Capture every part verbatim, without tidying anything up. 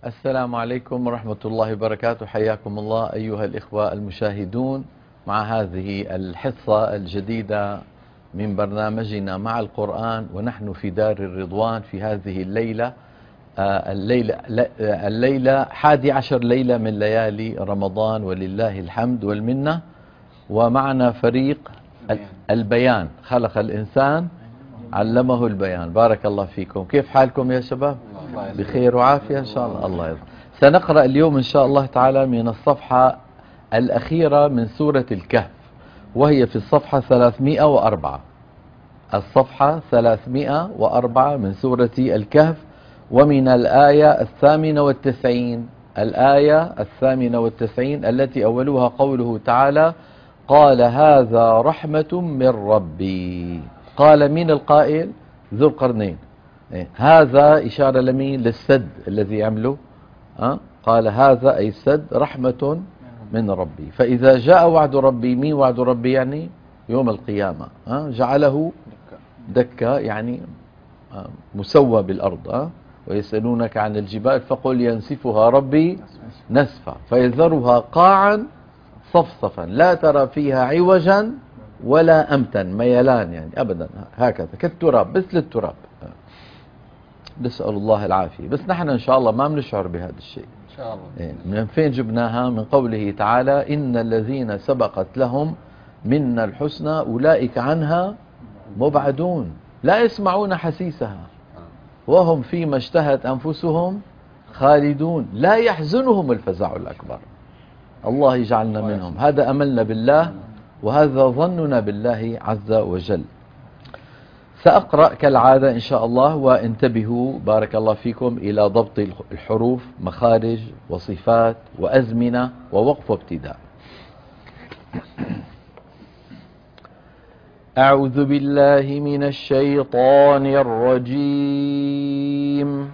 السلام عليكم ورحمة الله وبركاته. حياكم الله أيها الإخوة المشاهدون مع هذه الحصة الجديدة من برنامجنا مع القرآن، ونحن في دار الرضوان في هذه الليلة الليلة الليلة حادي عشر ليلة من ليالي رمضان، ولله الحمد والمنة. ومعنا فريق البيان، خلق الإنسان علمه البيان. بارك الله فيكم. كيف حالكم يا شباب؟ بخير وعافية إن شاء الله. الله يرضى. سنقرأ اليوم إن شاء الله تعالى من الصفحة الأخيرة من سورة الكهف، وهي في الصفحة ثلاثمائة وأربعة. الصفحة ثلاثمائة وأربعة من سورة الكهف، ومن الآية الثامنة والتسعين. الآية الثامنة والتسعين التي أولها قوله تعالى: قال هذا رحمة من ربي. قال من القائل؟ ذو القرنين. هذا إشارة لمين؟ للسد الذي يعمله. أه؟ قال هذا أي السد رحمة من ربي. فإذا جاء وعد ربي، مين وعد ربي؟ يعني يوم القيامة. أه؟ جعله دكة، يعني أه؟ مسوى بالأرض. أه؟ ويسألونك عن الجبال فقل ينسفها ربي نسفا فيذرها قاعا صفصفا لا ترى فيها عوجا ولا أمتا، ميلان يعني أبدا، هكذا كالتراب، مثل التراب. نسأل الله العافية. بس نحن إن شاء الله ما بنشعر بهذا الشيء إن شاء الله. إيه. من فين جبناها؟ من قوله تعالى: إن الذين سبقت لهم منا الحسنى أولئك عنها مبعدون لا يسمعون حسيسها وهم فيما اشتهت أنفسهم خالدون لا يحزنهم الفزع الأكبر. الله يجعلنا منهم. هذا أملنا بالله، وهذا ظننا بالله عز وجل. سأقرأ كالعادة إن شاء الله، وانتبهوا بارك الله فيكم إلى ضبط الحروف، مخارج وصفات وأزمنة ووقف وابتداء. أعوذ بالله من الشيطان الرجيم.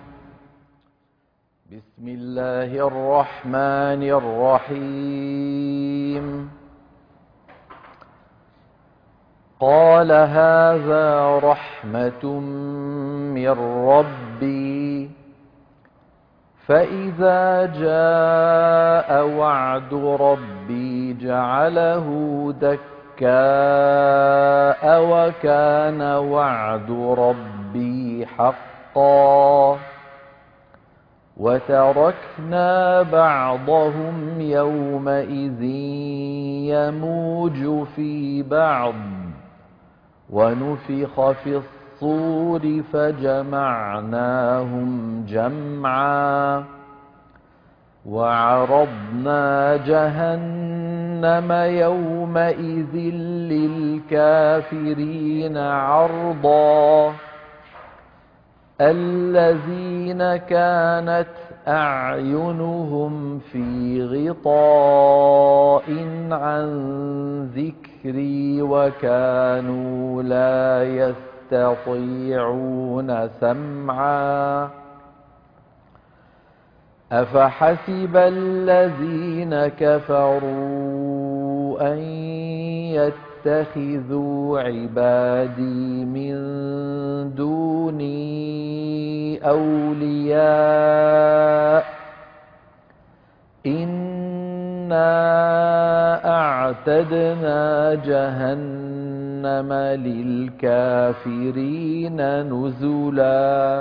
بسم الله الرحمن الرحيم. قال هذا رحمة من ربي فإذا جاء وعد ربي جعله دكاء وكان وعد ربي حقا وتركنا بعضهم يومئذ يموج في بعض ونفخ في الصور فجمعناهم جمعا وعرضنا جهنم يومئذ للكافرين عرضا الذين كانت أعينهم في غطاء عن ذكري وكانوا لا يستطيعون سمعا أفحسب الذين كفروا أن يتخذوا عبادي من دوني أولياء إنا أعتدنا جهنم للكافرين نزلا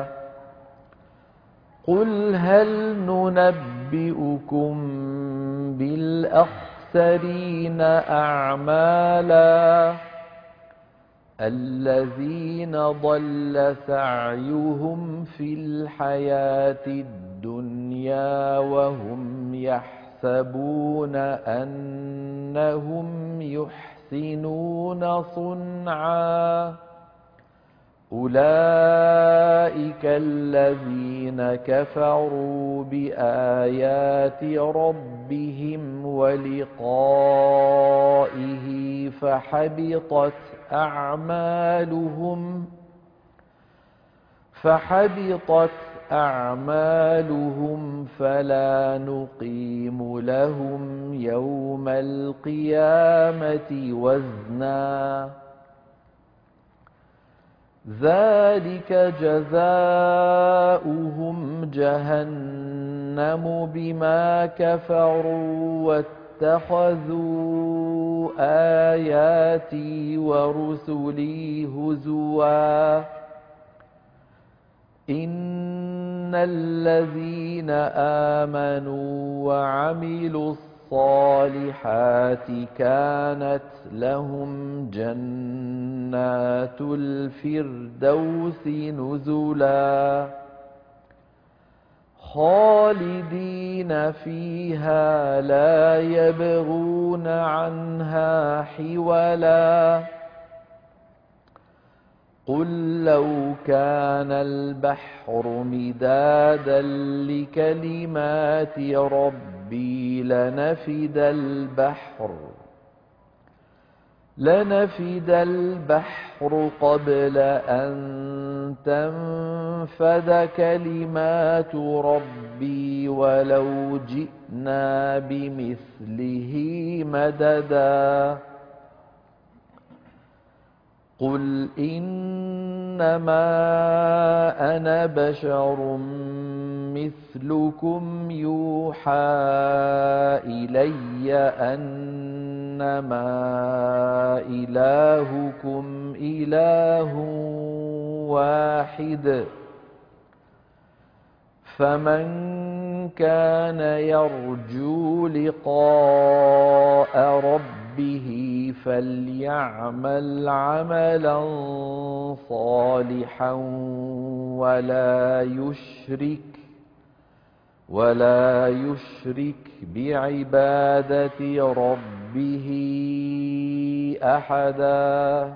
قل هل ننبئكم بالأخسرين أعمالا الذين ضل سعيهم في الحياة الدنيا وهم يحسبون أنهم يحسنون صنعا أولئك الذين كفروا بآيات ربهم ولقائه فحبطت أعمالهم فحبطت أعمالهم فلا نقيم لهم يوم القيامة وزنا ذلك جزاؤهم جهنم جهنم بما كفروا واتخذوا آياتي ورسلي هزوا إن الذين آمنوا وعملوا الصالحات كانت لهم جنات الفردوس نزلا خالدين فيها لا يبغون عنها حولا قل لو كان البحر مدادا لكلمات ربي لنفد البحر لنفد البحر قبل أن تنفد كلمات ربي ولو جئنا بمثله مددا قل إنما أنا بشر مثلكم يوحى إلي أنما إلهكم إله واحد فمن كان يرجو لقاء ربه فليعمل عملا صالحا ولا يشرك ولا يشرك بعبادة ربه أحدا.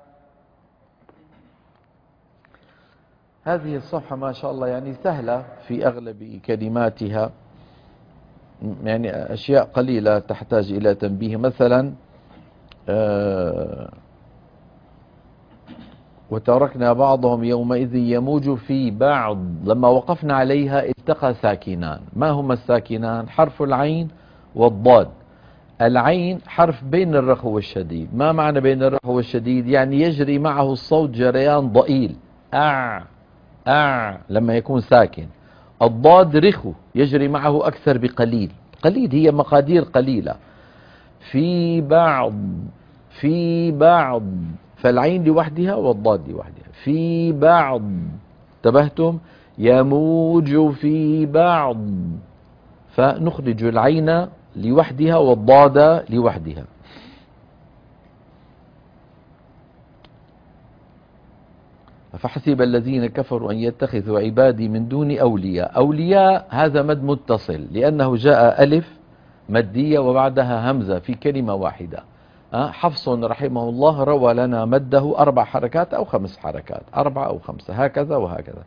هذه الصفحة ما شاء الله يعني سهلة في أغلب كلماتها، يعني أشياء قليلة تحتاج إلى تنبيه. مثلا آه وتركنا بعضهم يومئذ يموج في بعض، لما وقفنا عليها التقى ساكنان. ما هما الساكنان؟ حرف العين والضاد. العين حرف بين الرخو والشديد. ما معنى بين الرخو والشديد؟ يعني يجري معه الصوت جريان ضئيل، أع أع لما يكون ساكن. الضاد رخو يجري معه أكثر بقليل، قليل هي مقادير قليلة. في بعض في بعض، فالعين لوحدها والضاد لوحدها. في بعض، انتبهتم؟ يموج في بعض، فنخرج العين لوحدها والضاد لوحدها. فحسب الذين كفروا أن يتخذوا عبادي من دون أولياء. أولياء هذا مد متصل لأنه جاء ألف مدية وبعدها همزة في كلمة واحدة. حفص رحمه الله روى لنا مده أربع حركات أو خمس حركات، أربعة أو خمسة، هكذا وهكذا.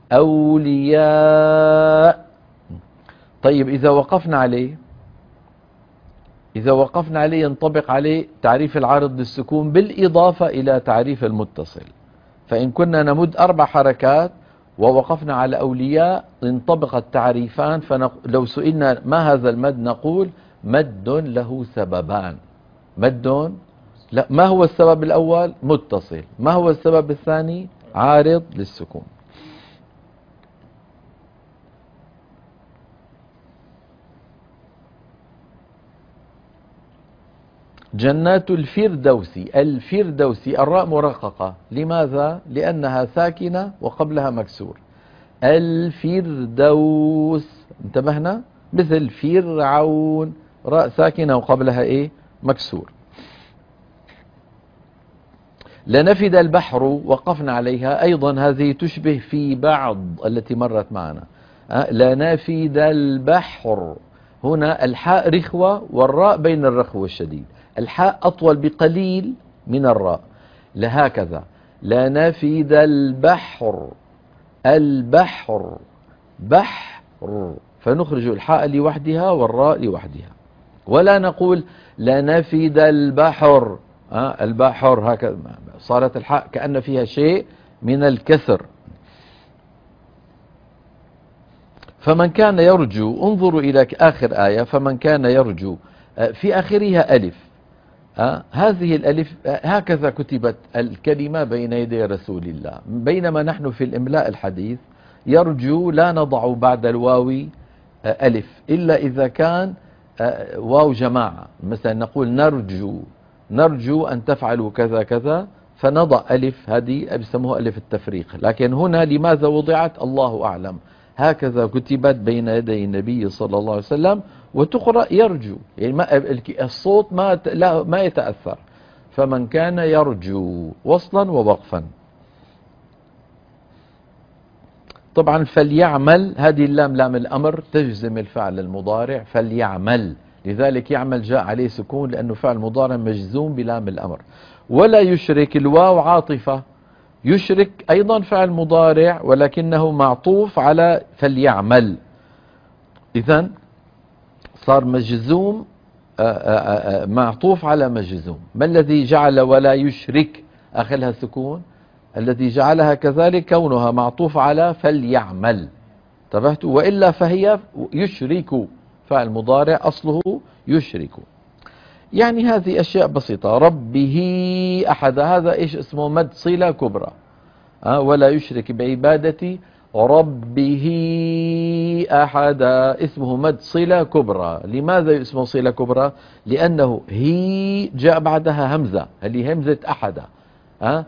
أولياء. طيب إذا وقفنا عليه إذا وقفنا عليه ينطبق عليه تعريف العارض للسكون بالإضافة إلى تعريف المتصل. فإن كنا نمد أربع حركات ووقفنا على أولياء انطبق التعريفان. فلو سئلنا ما هذا المد نقول مد له سببان. مد، لا، ما هو السبب الأول؟ متصل. ما هو السبب الثاني؟ عارض للسكون. جنات الفردوس. الفردوس الراء مرققة، لماذا؟ لأنها ساكنة وقبلها مكسور. الفردوس، انتبهنا؟ مثل فرعون، راء ساكنة وقبلها ايه؟ مكسور. لنفد البحر، وقفنا عليها أيضا، هذه تشبه في بعض التي مرت معنا. لنفد البحر، هنا الحاء رخوة والراء بين الرخو والشديد. الحاء أطول بقليل من الراء، لهكذا لنفد البحر. البحر بحر، فنخرج الحاء لوحدها والراء لوحدها، ولا نقول لنفد البحر. أه البحر هكذا صارت الحاء كأن فيها شيء من الكسر. فمن كان يرجو، انظروا إلى آخر آية، فمن كان يرجو في آخرها ألف. أه هذه الألف هكذا كتبت الكلمة بين يدي رسول الله، بينما نحن في الإملاء الحديث يرجو لا نضع بعد الواو ألف، إلا إذا كان واو جماعة. مثلا نقول نرجو، نرجو أن تفعلوا كذا كذا، فنضع ألف، هذه بيسموها ألف التفريق. لكن هنا لماذا وضعت الله أعلم، هكذا كتبت بين يدي النبي صلى الله عليه وسلم، وتقرأ يرجو، يعني ما الصوت ما لا ما يتأثر. فمن كان يرجو وصلا ووقفا. طبعا فليعمل، هذه اللام لام الأمر تجزم الفعل المضارع فليعمل، لذلك يعمل جاء عليه سكون لأنه فعل مضارع مجزوم بلام الأمر. ولا يشرك، الواو عاطفة، يشرك أيضا فعل مضارع ولكنه معطوف على فليعمل، إذن صار مجزوم معطوف على مجزوم. ما الذي جعل ولا يشرك آخرها سكون؟ الذي جعلها كذلك كونها معطوف على فليعمل، انتبهتوا؟ وإلا فهي يشرك، فعل مضارع أصله يشرك. يعني هذه أشياء بسيطة. ربه أحد، هذا إيش اسمه؟ مد صلة كبرى. أه ولا يشرك بعبادتي ربه أحد، اسمه مد صلة كبرى. لماذا اسمه صلة كبرى؟ لأنه هي جاء بعدها همزة، اللي همزة أحد، أه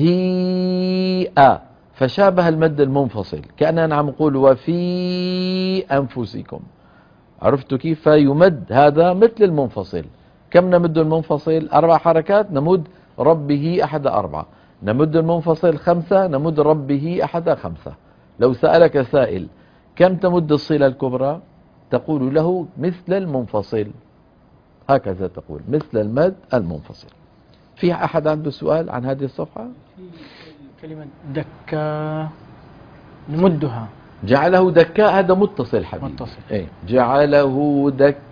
هي أ، فشابه المد المنفصل، كأننا عم نقول وفي أنفسكم. عرفتوا كيف؟ فيمد هذا مثل المنفصل. كم نمد المنفصل؟ أربع حركات، نمد ربه أحد أربعة. نمد المنفصل خمسة، نمد ربه أحد خمسة. لو سألك سائل كم تمد الصلة الكبرى، تقول له مثل المنفصل، هكذا تقول مثل المد المنفصل. في أحد عنده سؤال عن هذه الصفحة؟ كلمة دكا نمدها، جعله دكاء، هذا متصل حبيبي، متصل. ايه جعله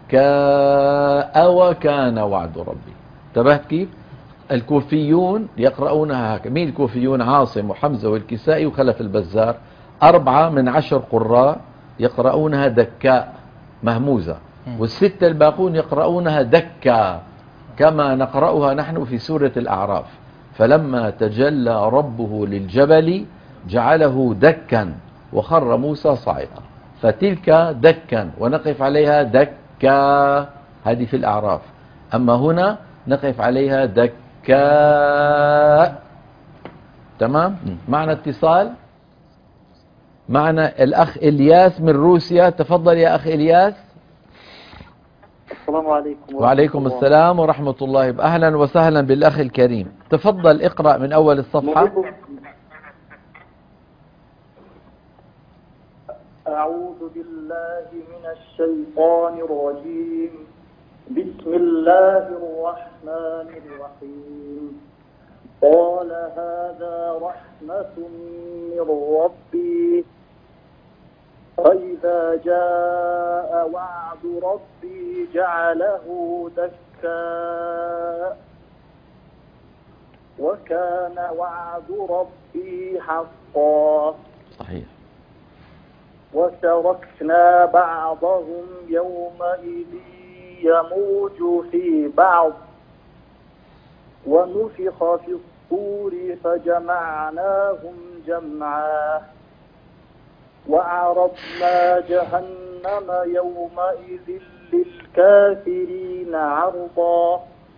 دكاء وكان وعد ربي. انتبهت كيف؟ الكوفيون يقرؤونها هكذا. مين الكوفيون؟ عاصم وحمزة والكسائي وخلف البزار، أربعة من عشر قراء يقرؤونها دكاء مهموزة، والستة الباقون يقرؤونها دكا كما نقرأها نحن في سورة الأعراف. فلما تجلى ربه للجبل جعله دكا وخر موسى صاعقا، فتلك دكا ونقف عليها دكا، هذه في الأعراف. أما هنا نقف عليها دكا. تمام؟ معنا اتصال، معنا الأخ إلياس من روسيا. تفضل يا أخ إلياس. السلام عليكم. وعليكم السلام ورحمة الله. أهلا وسهلا بالأخ الكريم. تفضل اقرأ من أول الصفحة. أعوذ بالله من الشيطان الرجيم. بسم الله الرحمن الرحيم. قال هذا رحمة من ربي، فإذا جاء وعد ربي جعله دكا وكان وعد ربي حقا. صحيح. وتركنا بعضهم يومئذ يموج في بعض ونفخ في الصور فجمعناهم جمعا وعرضنا جهنم يومئذ للكافرين عرضا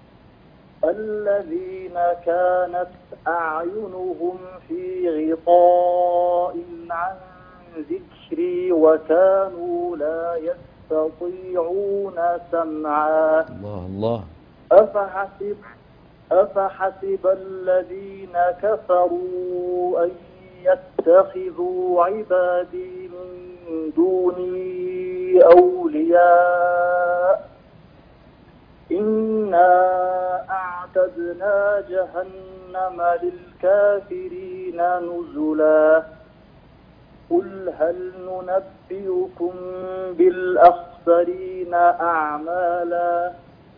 الذين كانت أعينهم في غطاء عن ذكري وكانوا لا يستطيعون سمعا. الله الله. أفحسب أفحسب الذين كفروا أن يتخذوا عبادي من دوني أولياء إنا أعتدنا جهنم للكافرين نزلا قل هل ننبئكم بالأخسرين أعمالا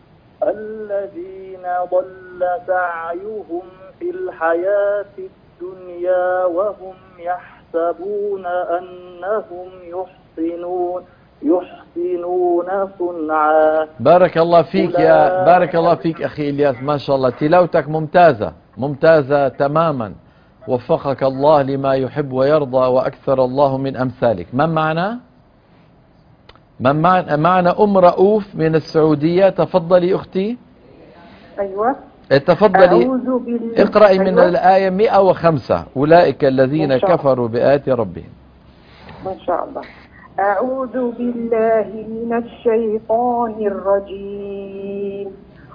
الذين ضل سعيهم في الحياة الدنيا وهم يحسبون أنهم يحسنون يحسنون صنعا. بارك الله فيك يا بارك الله فيك أخي إلياس، ما شاء الله تلاوتك ممتازة ممتازة تماما، وفقك الله لما يحب ويرضى وأكثر الله من أمثالك. من معنا؟ من معنا, معنا أم رؤوف من السعودية. تفضلي أختي. أيوة. تفضلي أعوذ بالله. اقرأي من أيوة. الآية مئة وخمسة. أولئك الذين إن شاء الله. كفروا بآيات ربهم. إن شاء الله. أعوذ بالله من الشيطان الرجيم.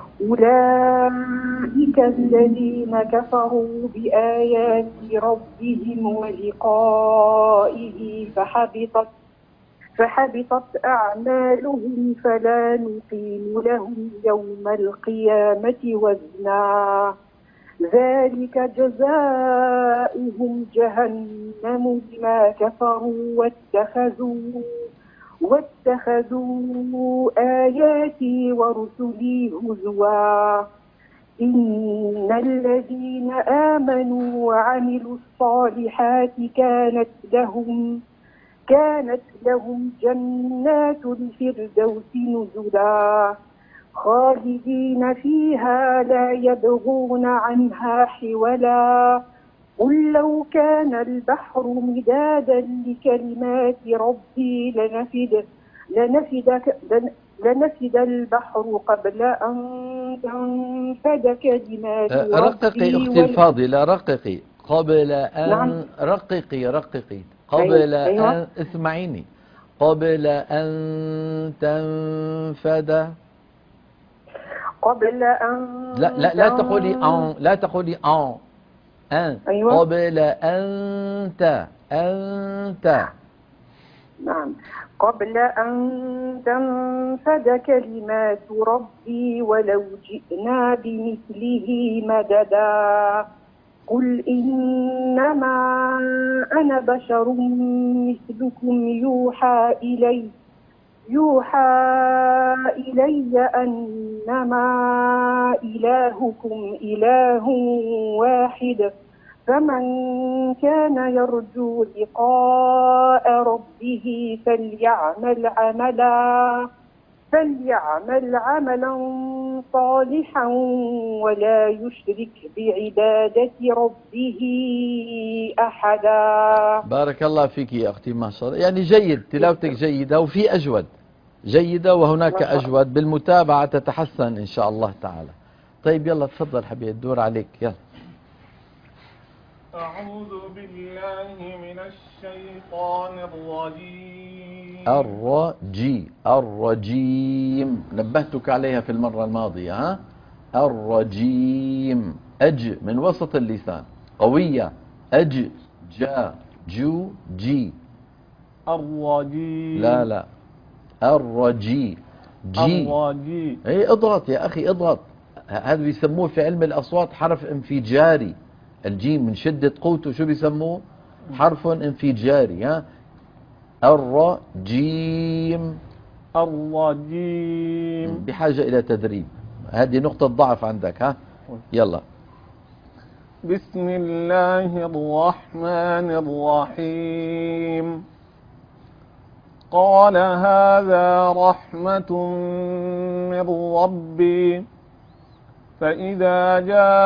أولئك الذين كفروا بآيات ربهم ولقائه فحبطت فحبطت أعمالهم فلا نقيم لهم يوم القيامة وزنا. ذلك جزاؤهم جهنم بما كفروا واتخذوا واتخذوا آياتي ورسلي هزوا. إن الذين آمنوا وعملوا الصالحات كانت لهم كانت لهم جنات الفردوس نزلا خالدين فيها لا يبغون عنها حولا. قل لو كان البحر مدادا لكلمات ربي لنفد لنفد لنفد البحر قبل أن تنفد كلمات ربي. رققي أختي الفاضلة، رققي قبل أن نعم. رققي رققي قبل أيوة. أن اسمعيني قبل أن تنفد. قبل أن لا لا لا تقولي أن، لا تقولي أن أن أيوة. قبل أنت أنت. نعم. قبل أن تنفد كلمات ربي ولو جئنا بمثله مددا. قل إنما أنا بشر مثلكم يوحى إلي يوحى إلي أنما إلهكم إله واحد. فمن كان يرجو لقاء ربه فليعمل عملا فليعمل عملا صالحا ولا يشرك بعبادة ربه أحدا. بارك الله فيك يا أختي، ما شاء الله، يعني جيد، تلاوتك جيدة وفي أجود جيدة وهناك أجود، بالمتابعة تتحسن إن شاء الله تعالى. طيب يلا تفضل حبيبي، الدور عليك، يلا. أعوذ بالله من الشيطان الرجيم. الرجي الرجيم، نبهتك عليها في المرة الماضية. ها، الرجيم، أج من وسط اللسان قوية، أج جا جو جي. الرجيم. لا لا، الرجي جي. الرجي. اي اضغط يا أخي اضغط، هذا بيسموه في علم الأصوات حرف انفجاري. الجيم من شدة قوته شو بيسموه؟ حرف انفجاري. ها، الرجيم. الرجيم. بحاجة إلى تدريب، هذه نقطة ضعف عندك. ها يلا. بسم الله الرحمن الرحيم. قال هذا رحمة من ربي فإذا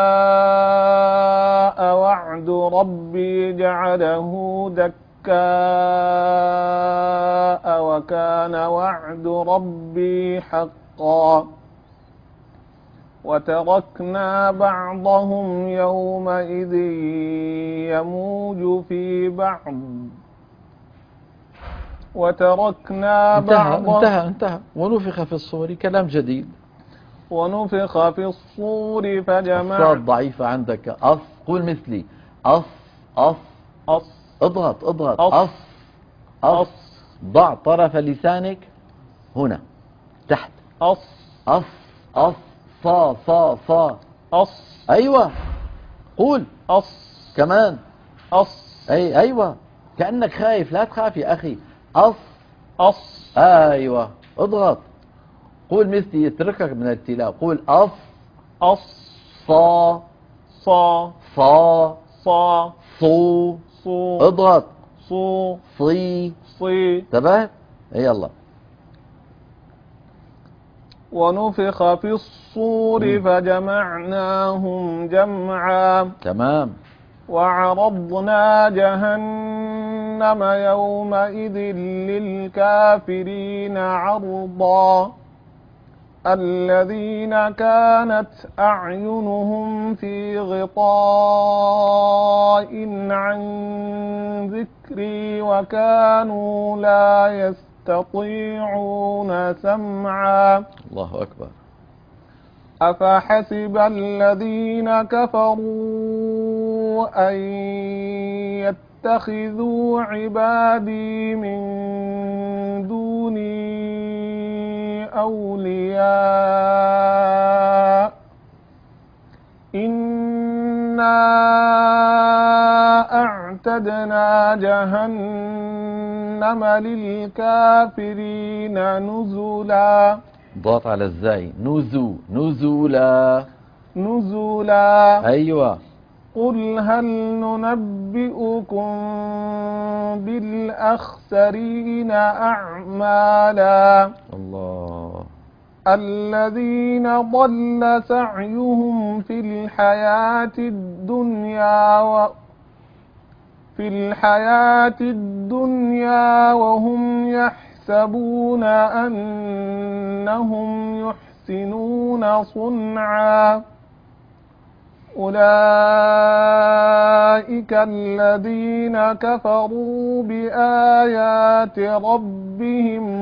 جاء وعد ربي جعله دكاء وكان وعد ربي حقا. وتركنا بعضهم يومئذ يموج في بعض وتركنا انتهى بعضهم انتهى انتهى ونفخ في الصور، كلام جديد. ونفخ في الصور فجمع. الصاد ضعيفة عندك. أص، قول مثلي، أص أص أص. اضغط اضغط. أص. أص أص, أص. ضع طرف لسانك هنا تحت. أص. أص أص صا صا صا. أص. أيوة قول. أص. كمان. أص. أي أيوة، كأنك خايف، لا تخاف يا أخي. أص أص. أيوة اضغط. قول مثلي، يتركك من التلاوة. قول أص أص. صا صا. صا صا. صو. صو. اضغط. صو. صي. صي. انتبه. يلا. ونفخ في الصور مم. فجمعناهم جمعا. تمام. وعرضنا جهنم جهنم يومئذ للكافرين عرضا الذين كانت أعينهم في غطاء عن ذكري وكانوا لا يستطيعون سمعا. الله أكبر. أفحسب الذين كفروا أن يتخذوا عبادي من دوني أولياء إنا أعتدنا جهنم للكافرين نزلا. ضغط على الزاي. نزو نزولا نزلا. أيوة. قل هل ننبئكم بالأخسرين أعمالا الله. الذين ضل سعيهم في الحياة الدنيا و في الحياة الدنيا وهم يحسبون أنهم يحسنون صنعا. أولئك الذين كفروا بآيات ربهم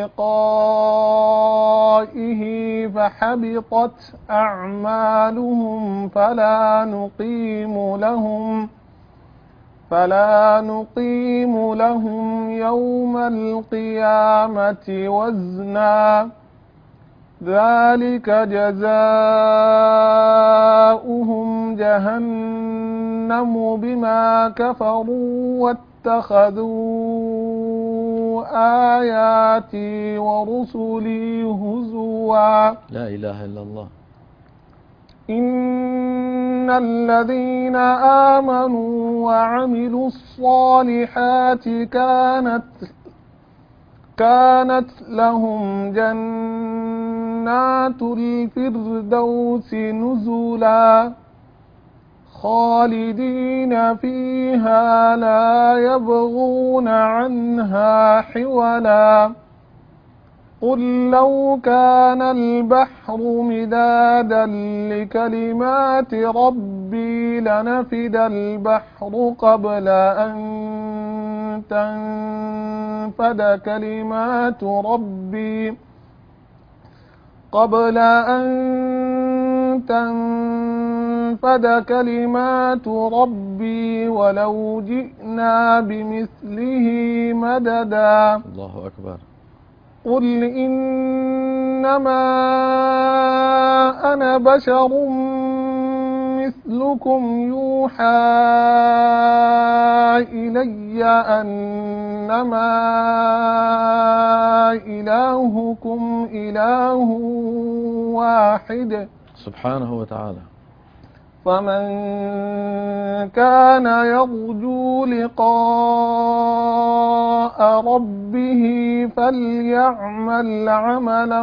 ولقائه فحبطت أعمالهم فلا نقيم لهم فلا نقيم لهم يوم القيامة وزنا. ذلك جزاؤهم جهنم بما كفروا واتخذوا آياتي ورسلي هزوا. لا إله إلا الله. إن الذين آمنوا وعملوا الصالحات كانت كانت لهم جنات الفردوس نزلا خالدين فيها لا يبغون عنها حولا. قل لو كان البحر مدادا لكلمات ربي لنفد البحر قبل أن تنفد كلمات ربي قبل أن تنفد كلمات ربي ولو جئنا بمثله مددا. الله أكبر. قل إنما أنا بشر مثلكم يوحى إلي أنما إلهكم إله واحد سبحانه وتعالى. فمن كان يرجو لقاء ربه فليعمل عملا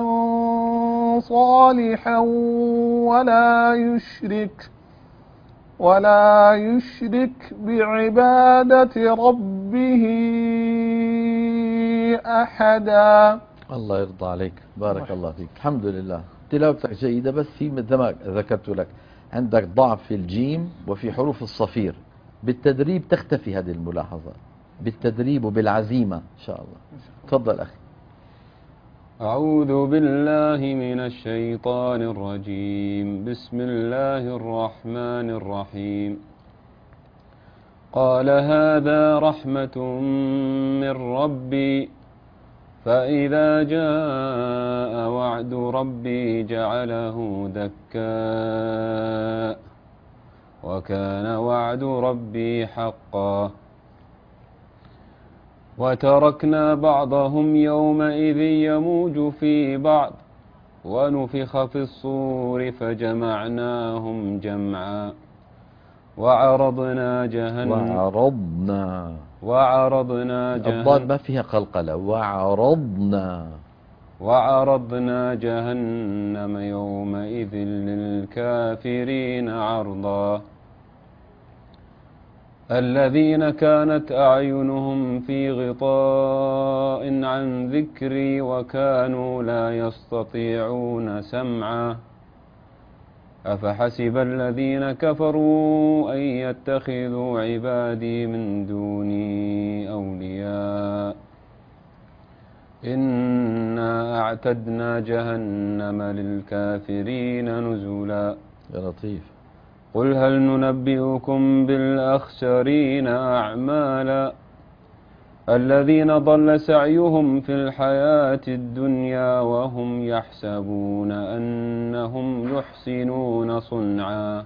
صالحا ولا يشرك ولا يشرك بعبادة ربه أحدا. الله يرضى عليك. بارك الله فيك. الحمد لله. تلاوتك جيدة، بس في مثل ما ذكرت لك عندك ضعف في الجيم وفي حروف الصفير. بالتدريب تختفي هذه الملاحظة، بالتدريب وبالعزيمة إن شاء الله. تفضل أخي. أعوذ بالله من الشيطان الرجيم. بسم الله الرحمن الرحيم. قال هذا رحمة من ربي فإذا جاء وعد ربي جعله دكا وكان وعد ربي حقا. وتركنا بعضهم يومئذ يموج في بعض ونفخ في الصور فجمعناهم جمعا وعرضنا جهنم وعرضنا وعرضنا الضاد جهنم ما فيها قلقلة. وعرضنا وعرضنا جهنم يومئذ للكافرين عرضا. الذين كانت أعينهم في غطاء عن ذكري وكانوا لا يستطيعون سمعا أفحسب الذين كفروا أن يتخذوا عبادي من دوني أولياء إنا أعتدنا جهنم للكافرين نزلا. يا لطيف. قل هل ننبئكم بالأخسرين أعمالا الذين ضل سعيهم في الحياة الدنيا وهم يحسبون أنهم يحسنون صنعا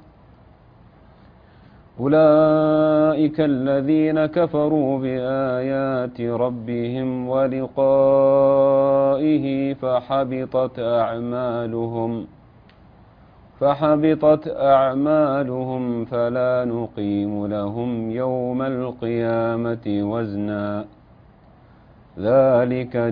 أولئك الذين كفروا بآيات ربهم ولقائه فحبطت أعمالهم فحبطت أعمالهم فلا نقيم لهم يوم القيامة وزنا ذلك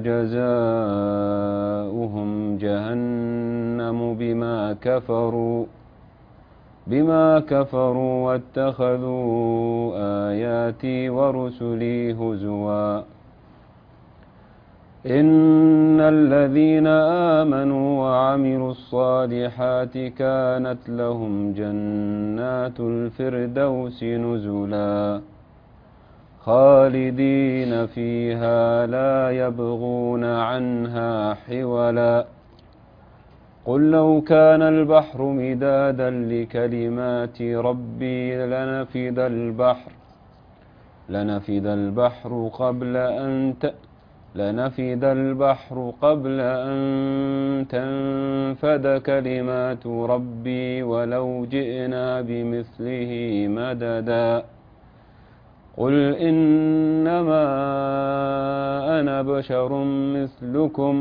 جزاؤهم جهنم بما كفروا بما كفروا واتخذوا آياتي ورسلي هزوا إن الذين آمنوا وعملوا الصالحات كانت لهم جنات الفردوس نزلا خالدين فيها لا يبغون عنها حولا قل لو كان البحر مدادا لكلمات ربي لنفد البحر لنفد البحر قبل أن ت... لنفد البحر قبل أن تنفد كلمات ربي ولو جئنا بمثله مددا قل إنما أنا بشر مثلكم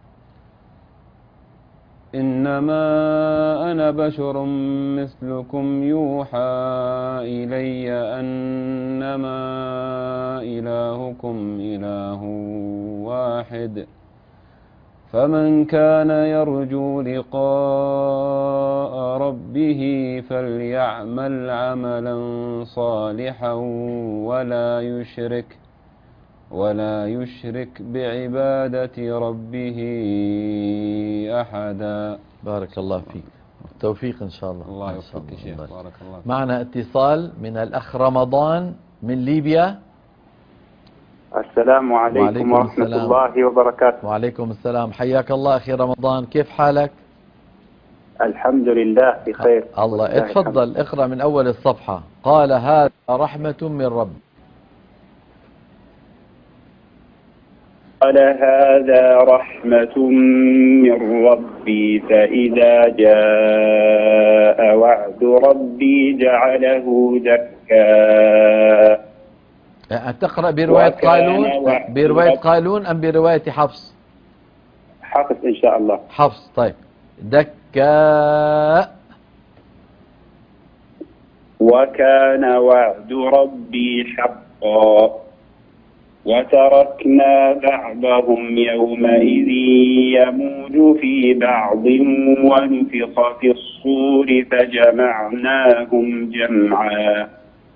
إنما أنا بشر مثلكم يوحى إلي أنما إلهكم إله واحد فمن كان يرجو لقاء ربه فليعمل عملا صالحا ولا يشرك ولا يشرك بعبادة ربه أحدا. بارك الله فيك. التوفيق إن شاء الله. الله يوفقك يا شيخ. بارك الله فيك. معنا اتصال من الأخ رمضان من ليبيا. السلام عليكم, وعليكم ورحمة السلام. الله وبركاته. وعليكم السلام. حياك الله أخي رمضان، كيف حالك؟ الحمد لله بخير. الله. اتفضل اقرأ من أول الصفحة. قال هذا رحمة من رب. قال هذا رحمة من ربي فإذا جاء وعد ربي جعله دكا. تقرأ برواية قالون برواية قالون أم برواية حفص؟ حفص إن شاء الله. حفص. طيب. دكا. وكان وعد ربي حقا وتركنا بعضهم يومئذ يموج في بعض ونفخ في الصور فجمعناهم جمعا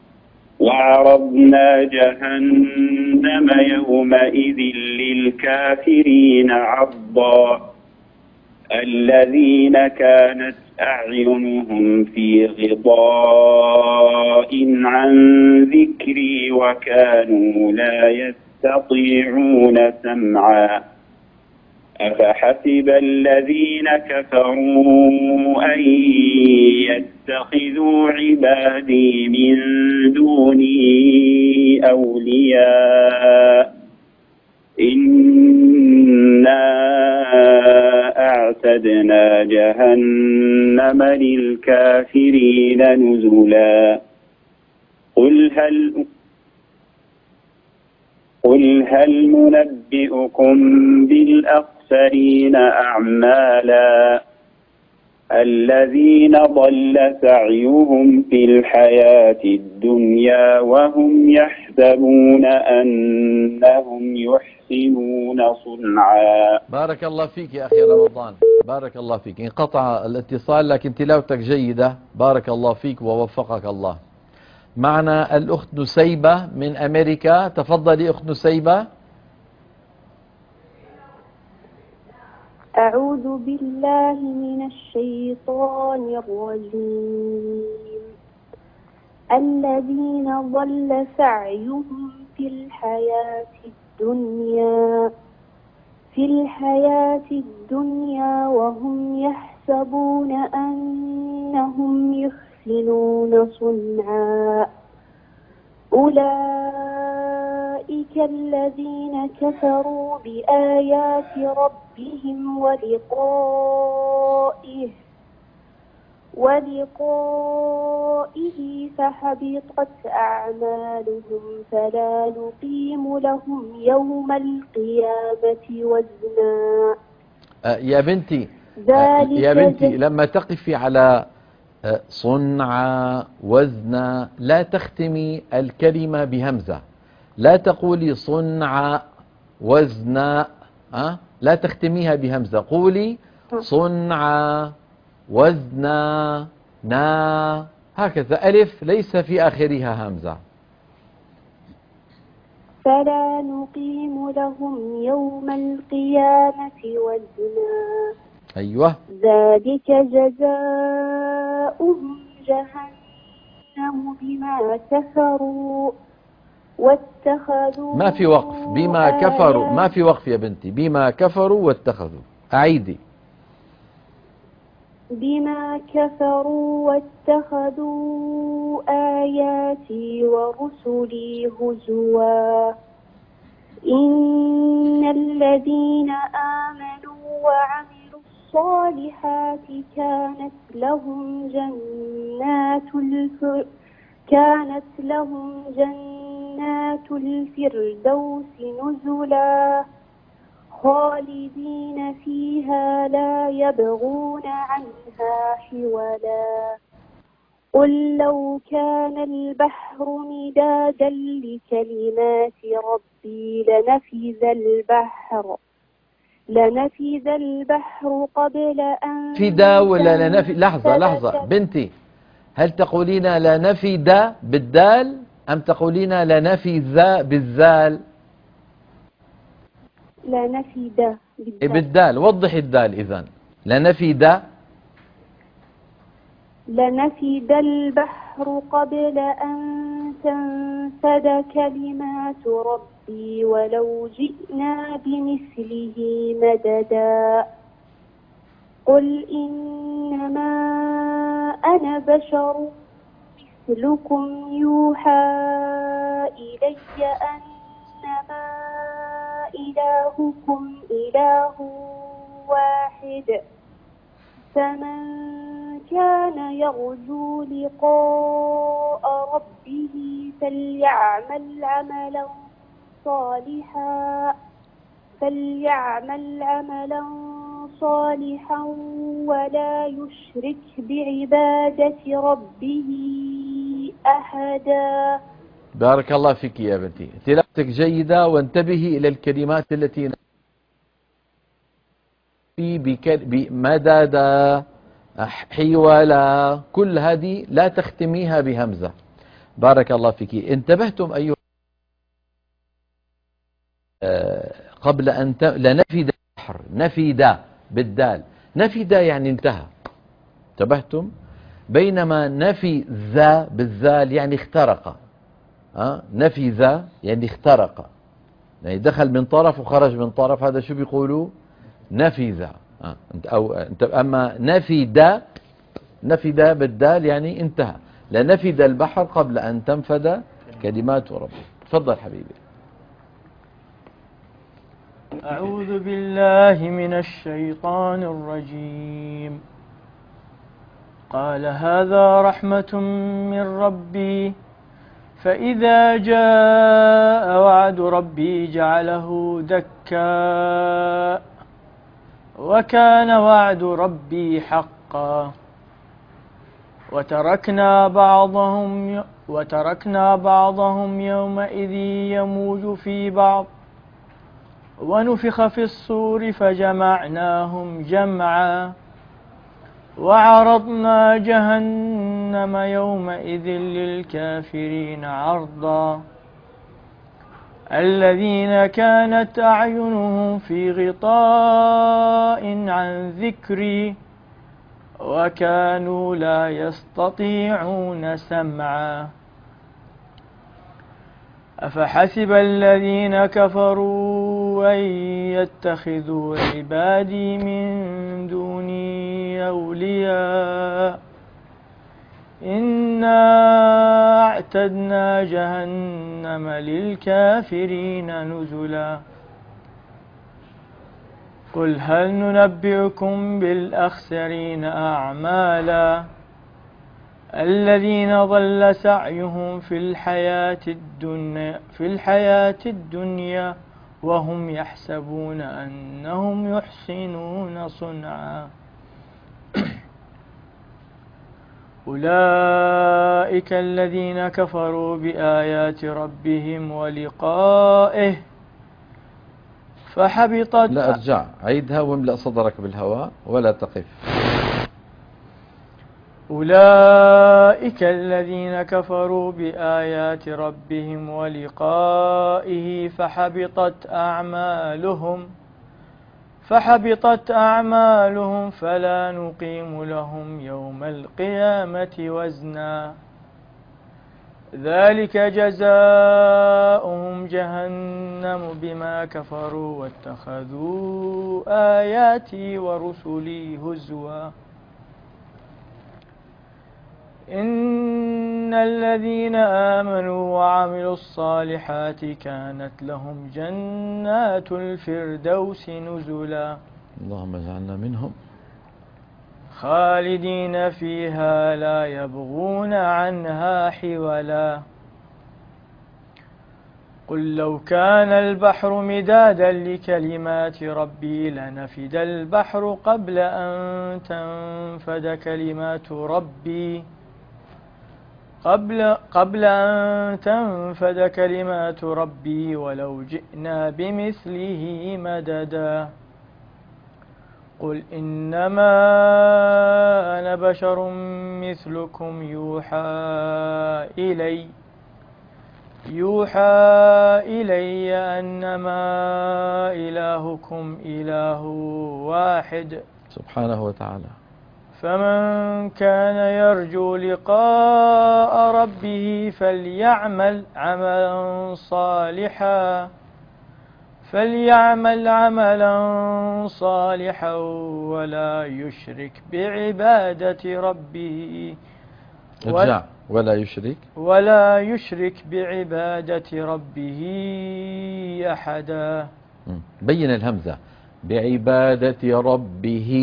وعرضنا جهنم يومئذ للكافرين عرضا الذين كانت أعينهم في غطاء عن ذكري وكانوا لا يستطيعون سمعا أفحسب الذين كفروا أن يتخذوا عبادي من دوني أولياء إنا أعتدنا جهنم للكافرين نزلا قل هل قل هل ننبئكم بالأخسرين أعمالا الذين ضل سعيهم في الحياة الدنيا وهم يحسبون أنهم يحسنون صنعا. بارك الله فيك يا أخي رمضان، بارك الله فيك. انقطع الاتصال لكن تلاوتك جيدة، بارك الله فيك ووفقك الله. معنا الأخت نسيبة من أمريكا. تفضلي أخت نسيبة. أعوذ بالله من الشيطان الرجيم. الذين ضل سعيهم في الحياة الدنيا في الحياة الدنيا وهم يحسبون أنهم يحسنون صنعا أولئك الذين كفروا بآيات ربهم ولقائه ولقائه فحبطت أعمالهم فلا نقيم لهم يوم القيامة وزنا. آه يا بنتي آه يا بنتي لما تقفي على آه صنع وزنا لا تختمي الكلمة بهمزة، لا تقولي صنع وزنا، آه لا تختميها بهمزة، قولي صنع وزنا نا هكذا، ألف ليس في آخرها همزة. فلا نقيم لهم يوم القيامة وزنا. أيوة. ذلك جزاؤهم جهنم بما كفروا واتخذوا ما في وقف بما كفروا، ما في وقف يا بنتي، بما كفروا واتخذوا. أعيدي. بما كفروا واتخذوا آياتي ورسلي هزوا إن الذين آمنوا وعملوا الصالحات كانت لهم جنات الفر كانت لهم جنات الفردوس نزلا خالدين فيها لا يبغون عنها حولا. قل لو كان البحر مدادا لكلمات ربي لنفذ البحر لنفذ البحر قبل أن فدا ولا لنفي؟ لحظة لحظة بنتي، هل تقولين لنفد بالدال أم تقولين لنفذ بالزال؟ لنفد بالدال. بالدال. وضحي الدال إذن. لنفد لنفد البحر قبل أن تنفد كلمات ربي ولو جئنا بمثله مددا. قل إنما أنا بشر مثلكم يوحى إلي أنما إلهكم إله واحد فمن كان يرجو لقاء ربه فليعمل عملا صالحا فليعمل عملا صالحا ولا يشرك بعبادة ربه أحدا. بارك الله فيك يا بنتي، تلاوتك جيدة، وانتبهي إلى الكلمات التي بمدد حيولا، كل هذه لا تختميها بهمزة. بارك الله فيك. انتبهتم أيها قبل أن ت... لنفد البحر، نفد بالدال، نفد يعني انتهى، انتبهتم؟ بينما نفي ذا بالذال يعني اخترق. أه؟ نفي ذا يعني اخترق، يعني دخل من طرف وخرج من طرف، هذا شو بيقولوا؟ نفذ. أه؟ أو أما نفد نفد بالدال يعني انتهى. لنفد البحر قبل أن تنفد كلمات ربي. تفضل حبيبي. أعوذ بالله من الشيطان الرجيم. قال هذا رحمة من ربي فإذا جاء وعد ربي جعله دكا وكان وعد ربي حقا وتركنا بعضهم وتركنا بعضهم يومئذ يموج في بعض ونفخ في الصور فجمعناهم جمعا وعرضنا جهنم يومئذ للكافرين عرضا الذين كانت أعينهم في غطاء عن ذكري وكانوا لا يستطيعون سمعا أفحسب الذين كفروا أن يتخذوا عبادي من دوني أولياء إنا أعتدنا جهنم للكافرين نزلا قل هل ننبئكم بالأخسرين أعمالا الذين ضل سعيهم في الحياة الدنيا في الحياة الدنيا وهم يحسبون أنهم يحسنون صنعا أولئك الذين كفروا بآيات ربهم ولقائه فحبطت. لا ارجع عيدها واملأ صدرك بالهواء ولا تقف. أولئك الذين كفروا بآيات ربهم ولقائه فحبطت أعمالهم فحبطت أعمالهم فلا نقيم لهم يوم القيامة وزنا ذلك جزاؤهم جهنم بما كفروا واتخذوا آياتي ورسلي هزوا إن الذين آمنوا وعملوا الصالحات كانت لهم جنات الفردوس نزلا اللهم اجعلنا منهم خالدين فيها لا يبغون عنها حولا قل لو كان البحر مدادا لكلمات ربي لنفد البحر قبل أن تنفد كلمات ربي قبل, قبل أن تنفد كلمات ربي ولو جئنا بمثله مددا قل إنما أنا بشر مثلكم يوحى إلي يوحى إلي أنما إلهكم إله واحد سبحانه وتعالى فمن كان يرجو لقاء ربه فليعمل عملا صالحا فليعمل عملا صالحا ولا يشرك بعبادة ربه ارجع ولا يشرك ولا يشرك بعبادة ربه أحدا. بين الهمزة بعبادة ربه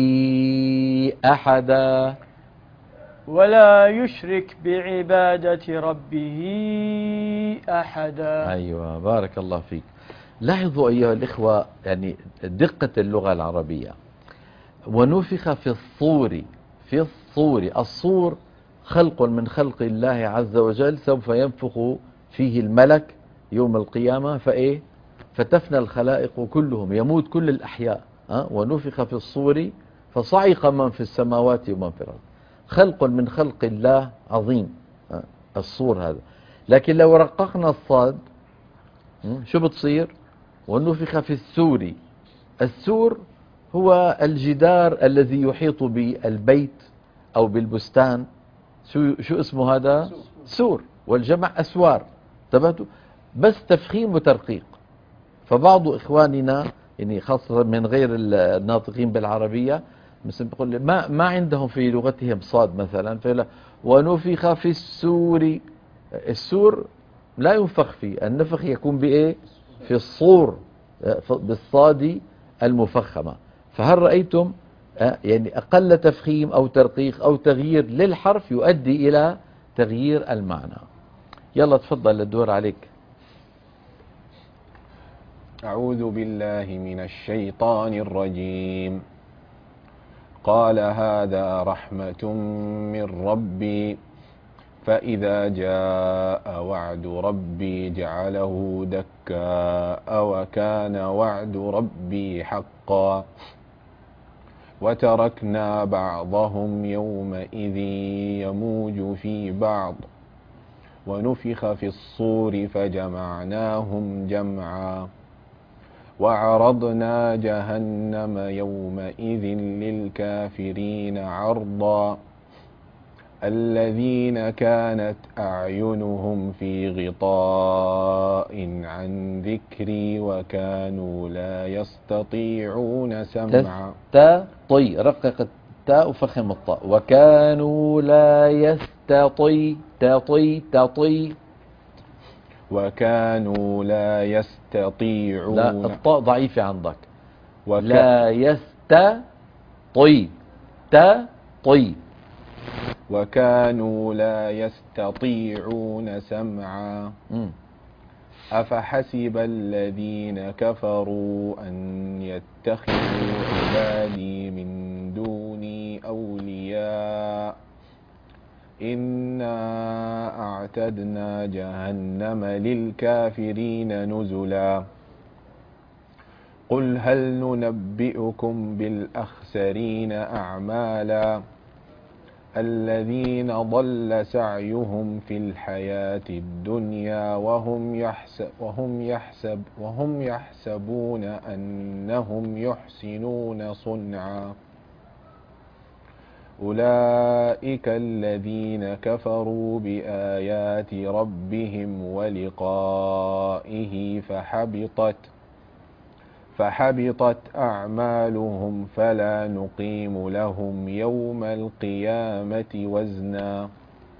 أحدا ولا يشرك بعبادة ربه أحدا. أيوة بارك الله فيك. لاحظوا أيها الإخوة يعني دقة اللغة العربية. ونفخ في الصور في الصور الصور خلق من خلق الله عز وجل سوف ينفخ فيه الملك يوم القيامة فإيه فتفنى الخلائق كلهم يموت كل الأحياء أه؟ ونفخ في الصور فصعق من في السماوات ومن في الأرض خلق من خلق الله عظيم أه؟ الصور هذا. لكن لو رققنا الصاد شو بتصير ونفخ في السور. السور هو الجدار الذي يحيط بالبيت أو بالبستان. شو, شو اسمه هذا سور والجمع أسوار تبعته بس تفخيم وترقيق. فبعض إخواننا يعني خاصة من غير الناطقين بالعربية مثل بيقول ما ما عندهم في لغتهم صاد مثلا فلا ونفخ في السور. السور لا ينفخ فيه النفخ يكون بإيه في الصور بالصاد المفخمة. فهل رأيتم يعني أقل تفخيم أو ترقيق أو تغيير للحرف يؤدي إلى تغيير المعنى. يلا تفضل الدور عليك. أعوذ بالله من الشيطان الرجيم. قال هذا رحمة من ربي فإذا جاء وعد ربي جعله دكاء وكان وعد ربي حقا وتركنا بعضهم يومئذ يموج في بعض ونفخ في الصور فجمعناهم جمعا وعرضنا جهنم يومئذ للكافرين عرضا الذين كانت أعينهم في غطاء عن ذكري وكانوا لا يستطيعون سمعا. تا طي رقق التاء وفخم الطاء. وكانوا لا يستطيع تطي تطي وكانوا لا يستطيعون. لا الطاء ضعيفة عندك. وك... لا يستطي تطي. وكانوا لا يستطيعون سمعا. م. أفحسب الذين كفروا أن يتخذوا عبادي من دوني أولياء إنا أعتدنا جهنم للكافرين نزلا قل هل ننبئكم بالأخسرين أعمالا الذين ضل سعيهم في الحياة الدنيا وهم يحسب وهم يحسب وهم يحسبون أنهم يحسنون صنعا أولئك الذين كفروا بآيات ربهم ولقائه فحبطت فحبطت أعمالهم فلا نقيم لهم يوم القيامة وزنا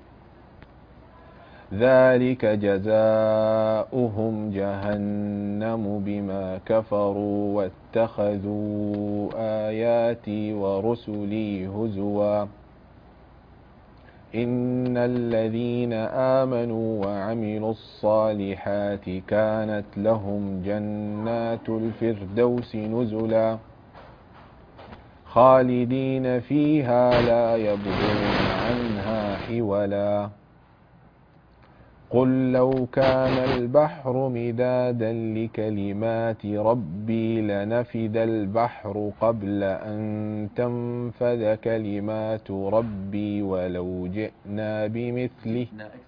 ذلك جزاؤهم جهنم بما كفروا واتخذوا آياتي ورسلي هزوا إن الذين آمنوا وعملوا الصالحات كانت لهم جنات الفردوس نزلا خالدين فيها لا يبغون عنها حولا قل لو كان البحر مدادا لكلمات ربي لنفد البحر قبل أن تنفذ كلمات ربي ولو جئنا بمثله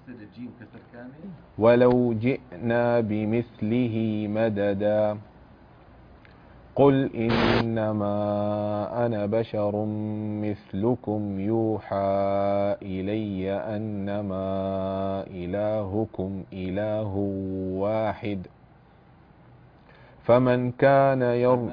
ولو جئنا بمثله مددا قل إنما أنا بشر مثلكم يوحى إلي أنما إلهكم إله واحد فمن كان يرجو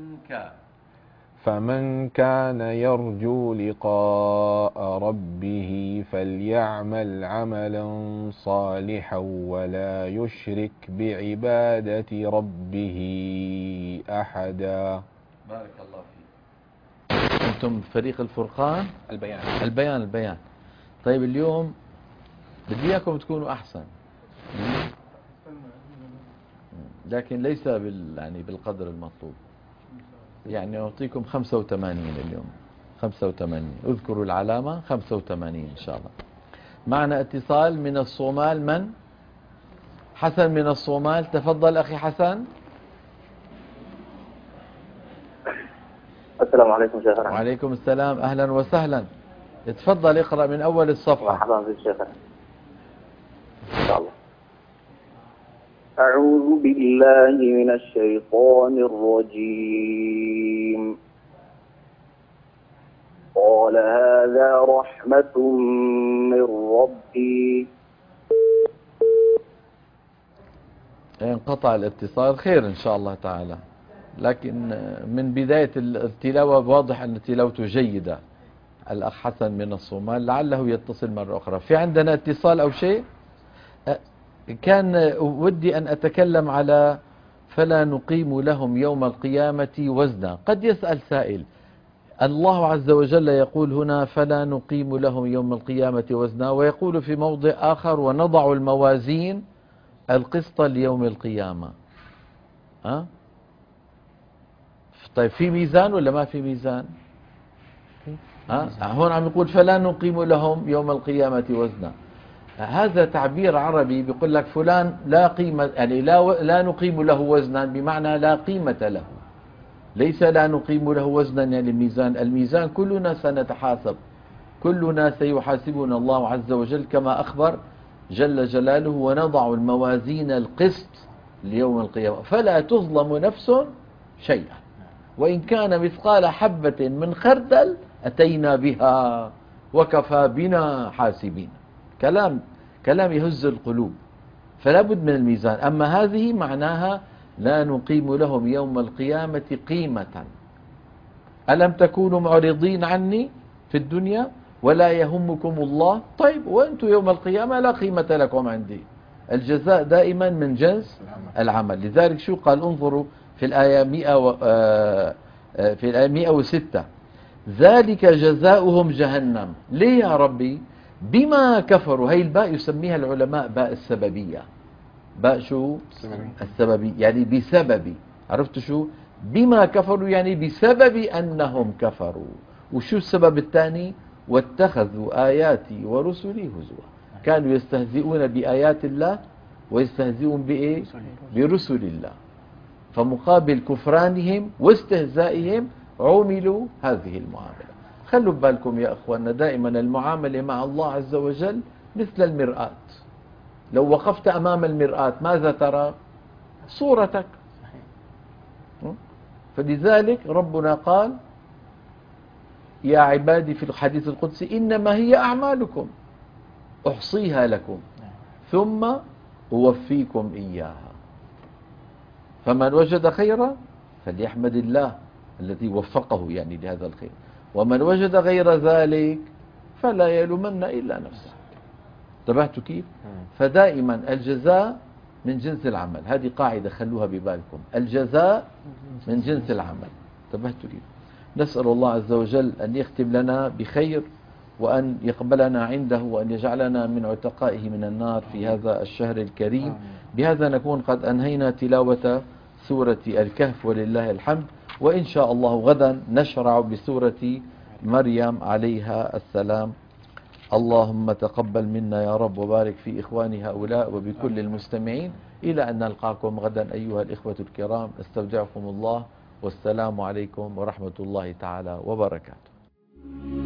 فمن كان يرجو لقاء ربه فليعمل عملا صالحا ولا يشرك بعبادة ربه أحدا. بارك الله فيك. أنتم فريق الفرقان البيان البيان البيان. طيب اليوم بدي إياكم تكونوا أحسن لكن ليس بال يعني بالقدر المطلوب. يعني أعطيكم خمسة وثمانين اليوم خمسة وثمانين. اذكروا العلامة خمسة وثمانين إن شاء الله. معنا اتصال من الصومال. من؟ حسن من الصومال. تفضل أخي حسن. السلام عليكم شيخنا. وعليكم السلام أهلا وسهلا. تفضل اقرأ من أول الصفحة. مرحبا بك شيخنا إن شاء الله. أعوذ بالله من الشيطان الرجيم. قال هذا رحمة من ربي. انقطع الاتصال. خير إن شاء الله تعالى. لكن من بداية التلاوة واضح أن تلاوته جيدة. الأخ حسن من الصومال لعله يتصل مرة أخرى. في عندنا اتصال أو شيء؟ كان ودي أن أتكلم على فلا نقيم لهم يوم القيامة وزنا. قد يسأل سائل الله عز وجل يقول هنا فلا نقيم لهم يوم القيامة وزنا ويقول في موضع آخر ونضع الموازين القسط ليوم القيامة. ها؟ طيب في ميزان ولا ما في ميزان؟ ها؟ هون عم يقول فلا نقيم لهم يوم القيامة وزنا. هذا تعبير عربي بيقول لك فلان لا قيمة، يعني لا لا نقيم له وزنا بمعنى لا قيمة له. ليس لا نقيم له وزنا يعني الميزان، الميزان كلنا سنتحاسب، كلنا سيحاسبنا الله عز وجل كما أخبر جل جلاله: ونضع الموازين القسط ليوم القيامة فلا تظلم نفس شيئا وإن كان مثقال حبة من خردل أتينا بها وكفى بنا حاسبين. كلام كلام يهز القلوب، فلا بد من الميزان. أما هذه معناها لا نقيم لهم يوم القيامة قيمة. ألم تكونوا معرضين عني في الدنيا ولا يهمكم الله؟ طيب وأنتم يوم القيامة لا قيمة لكم عندي. الجزاء دائما من جنس العمل. لذلك شو قال؟ انظروا في الآية مئة و... في الآية مئة وستة: ذلك جزاؤهم جهنم. ليه يا ربي؟ بما كفروا. هي الباء يسميها العلماء باء السببية. باء شو؟ السببي، يعني بسبب. عرفتوا شو؟ بما كفروا يعني بسبب أنهم كفروا. وشو السبب الثاني؟ واتخذوا آياتي ورسلي هزوا. كانوا يستهزئون بآيات الله ويستهزئون بإيه؟ برسل الله. فمقابل كفرانهم واستهزائهم عملوا هذه المعاملة. خلوا بالكم يا أخواننا، دائما المعاملة مع الله عز وجل مثل المرآة. لو وقفت أمام المرآة ماذا ترى؟ صورتك. فلذلك ربنا قال: يا عبادي في الحديث القدسي إنما هي أعمالكم أحصيها لكم ثم أوفيكم إياها، فمن وجد خيرا فليحمد الله الذي وفقه يعني لهذا الخير، ومن وجد غير ذلك فلا يلومن إلا نفسه. انتبهتوا كيف؟ فدائما الجزاء من جنس العمل. هذه قاعدة خلوها ببالكم، الجزاء من جنس العمل. انتبهتوا كيف؟ نسأل الله عز وجل أن يختم لنا بخير وأن يقبلنا عنده وأن يجعلنا من عتقائه من النار في هذا الشهر الكريم. بهذا نكون قد أنهينا تلاوة سورة الكهف ولله الحمد، وإن شاء الله غدا نشرع بسورة مريم عليها السلام. اللهم تقبل منا يا رب وبارك في إخواني هؤلاء وبكل المستمعين، إلى أن نلقاكم غدا أيها الإخوة الكرام. استودعكم الله والسلام عليكم ورحمة الله تعالى وبركاته.